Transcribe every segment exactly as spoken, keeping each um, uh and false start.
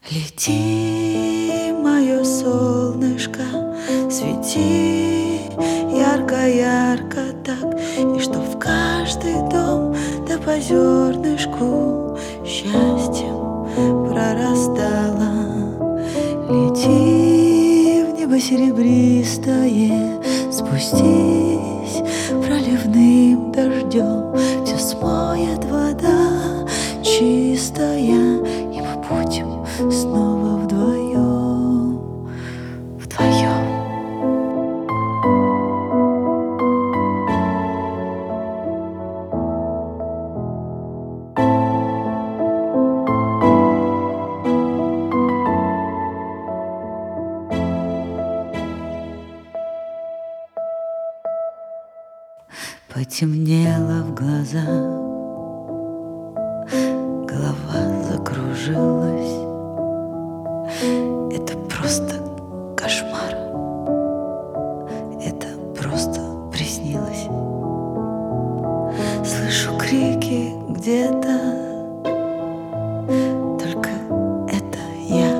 Лети, мое солнышко, свети ярко-ярко так, и чтоб в каждый дом да по зернышку счастьем прорастало. Лети в небо серебристое, спустись проливным дождем, все смоет вода чистая, и мы будем снова вдвоем, вдвоем. Потемнело в глазах, голова закружилась. Это просто кошмар, это просто приснилось. Слышу крики где-то, только это я.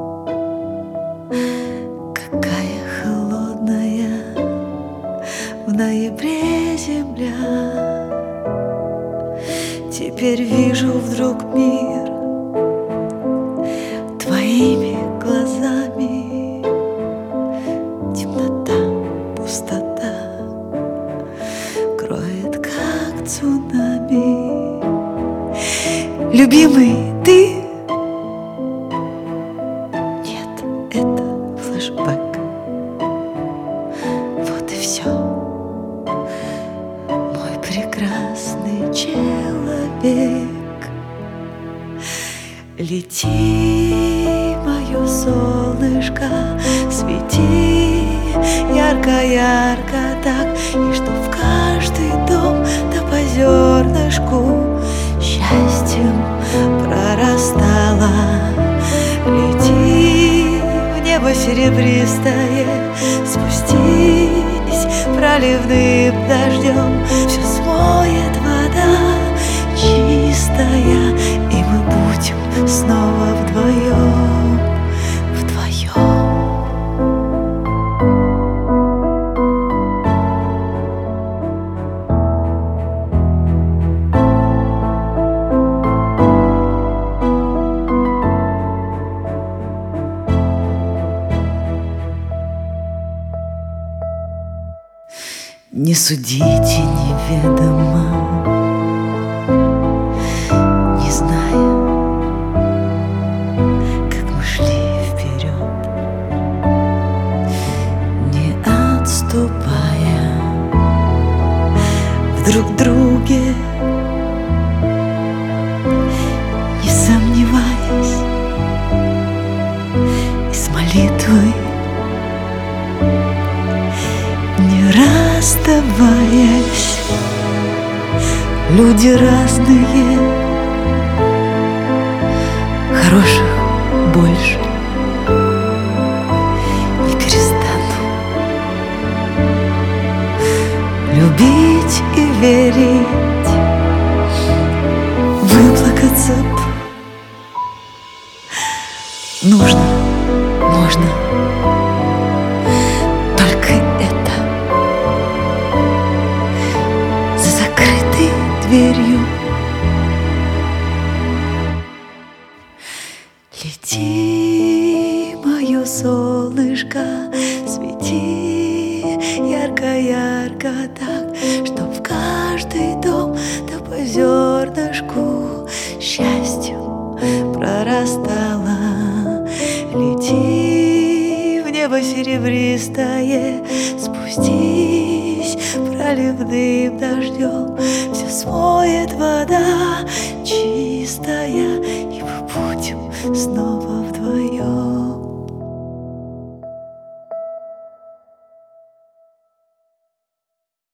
Какая холодная в ноябре земля. Теперь вижу вдруг мир твоими глазами. Темнота, пустота кроет, как цунами. Любимый, ты? Нет, это флешбэк. Вот и все. Мой прекрасный человек. Лети, мое солнышко, свети ярко-ярко так, и чтоб в каждый дом да по зернышку счастьем прорастало. Лети в небо серебристое, спустись проливным дождем, все смоет вода чистая, и мы будем снова вдвоем, вдвоем. Не судите неведомо, не зная, как мы шли вперед, не отступая в друг друге, не сомневаясь, и с молитвой не расставаясь. Люди разные, хороших больше, не перестану любить и верить. Выплакаться нужно, можно, только это за закрытой дверью. Лети, мое солнышко, свети ярко-ярко так, чтоб в каждый дом да по зернышку счастьем прорастало. Лети в небо серебристое, спустись проливным дождем, все смоет вода чистая, и мы будем снова вдвоем.